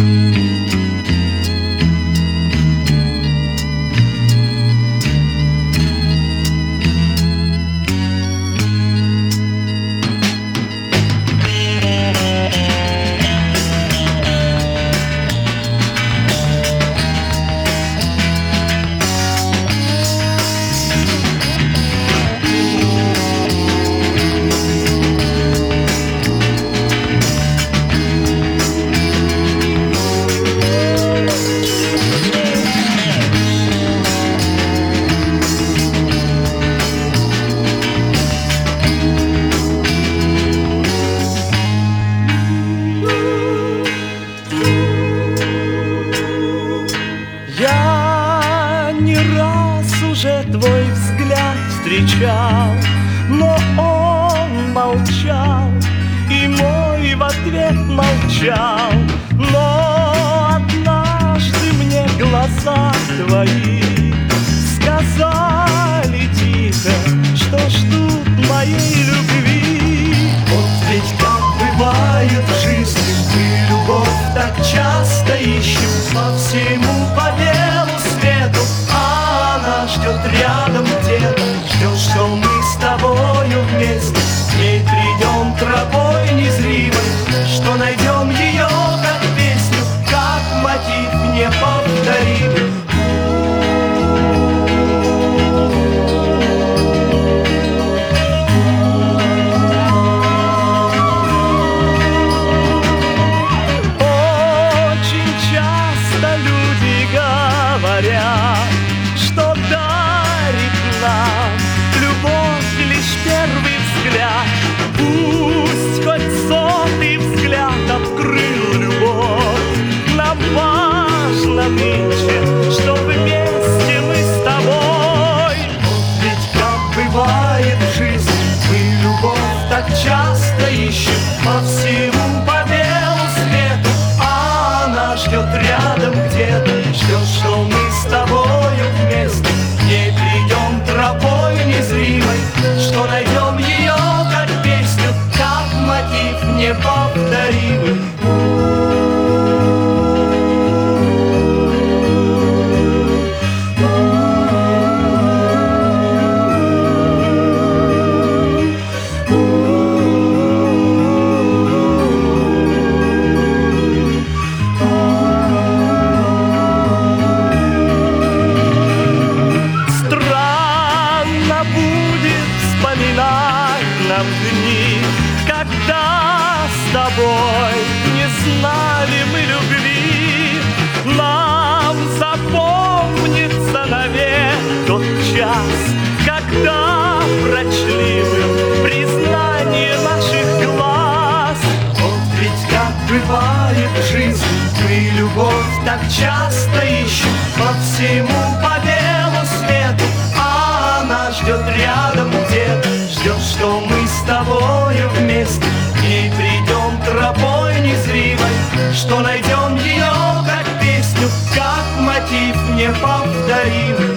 Я не раз уже твой взгляд встречал, но он молчал, и мой в ответ молчал. Но однажды мне глаза твои сказали тихо, что ждут моей любви. Вот ведь как бывает в жизни, мы любовь так часто ищем по всему, по белу свету, а она ждет рядом где-то, ждет, что мы с тобою вместе к ней придем тропой незримой, что найдем ее как песню, как мотив неповторимый. Что дарит нам любовь лишь первый взгляд. Пусть хоть сотый взгляд открыл любовь, нам важно нынче, что вместе мы с тобой. Вот ведь как бывает в жизни, мы любовь так часто ищем по всему, по белу свету, а она ждет рядом где-то, ждет, что мы с тобою вместе к ней придем тропой незримой, что найдем ее как песню, как мотив неповторимый. Нам дни, когда с тобой не знали мы любви. Нам запомнится навек тот час, когда прочли мы признание наших глаз. Вот ведь как бывает в жизни, мы любовь так часто ищем по всему, по белу свету, а она ждет рядом где-то, ждет, что мы с тобою вместе к ней придем тропой незримой, что найдем ее как песню, как мотив неповторимый.